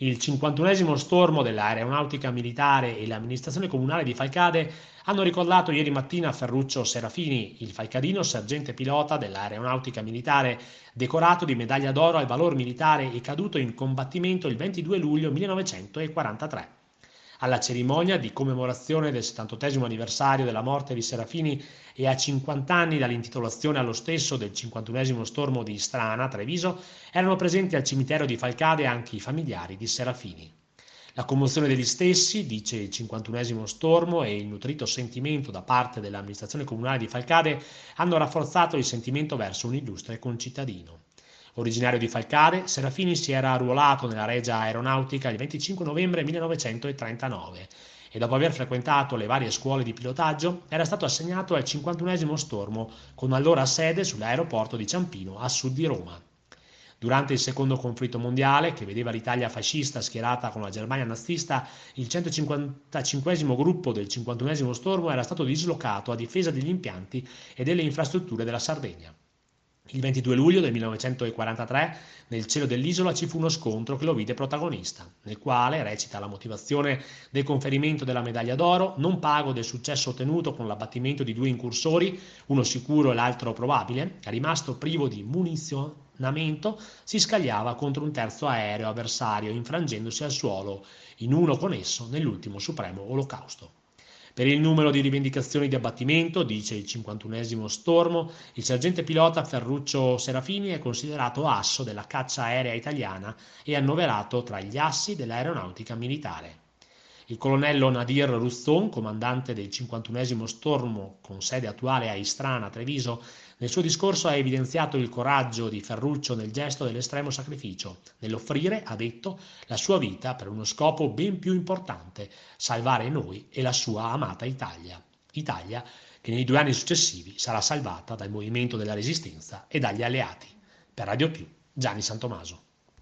Il 51esimo stormo dell'Aeronautica Militare e l'amministrazione comunale di Falcade hanno ricordato ieri mattina Ferruccio Serafini, il falcadino sergente pilota dell'Aeronautica Militare, decorato di medaglia d'oro al valor militare e caduto in combattimento il 22 luglio 1943. Alla cerimonia di commemorazione del 78esimo anniversario della morte di Serafini e a 50 anni dall'intitolazione allo stesso del 51esimo stormo di Istrana, Treviso, erano presenti al cimitero di Falcade anche i familiari di Serafini. La commozione degli stessi, dice il 51esimo stormo, e il nutrito sentimento da parte dell'amministrazione comunale di Falcade hanno rafforzato il sentimento verso un illustre concittadino. Originario di Falcade, Serafini si era arruolato nella Regia Aeronautica il 25 novembre 1939 e dopo aver frequentato le varie scuole di pilotaggio era stato assegnato al 51esimo stormo con allora sede sull'aeroporto di Ciampino a sud di Roma. Durante il secondo conflitto mondiale, che vedeva l'Italia fascista schierata con la Germania nazista, il 155esimo gruppo del 51esimo stormo era stato dislocato a difesa degli impianti e delle infrastrutture della Sardegna. Il 22 luglio del 1943 nel cielo dell'isola ci fu uno scontro che lo vide protagonista, nel quale, recita la motivazione del conferimento della medaglia d'oro, non pago del successo ottenuto con l'abbattimento di 2 incursori, uno sicuro e l'altro probabile, rimasto privo di munizionamento, si scagliava contro un terzo aereo avversario, infrangendosi al suolo in uno con esso nell'ultimo supremo olocausto. Per il numero di rivendicazioni di abbattimento, dice il 51esimo stormo, il sergente pilota Ferruccio Serafini è considerato asso della caccia aerea italiana e annoverato tra gli assi dell'aeronautica militare. Il colonnello Nadir Ruzzon, comandante del 51esimo stormo con sede attuale a Istrana, Treviso, nel suo discorso ha evidenziato il coraggio di Ferruccio nel gesto dell'estremo sacrificio, nell'offrire, ha detto, la sua vita per uno scopo ben più importante, salvare noi e la sua amata Italia. Italia che nei 2 anni successivi sarà salvata dal movimento della Resistenza e dagli alleati. Per Radio Più, Gianni Santomaso.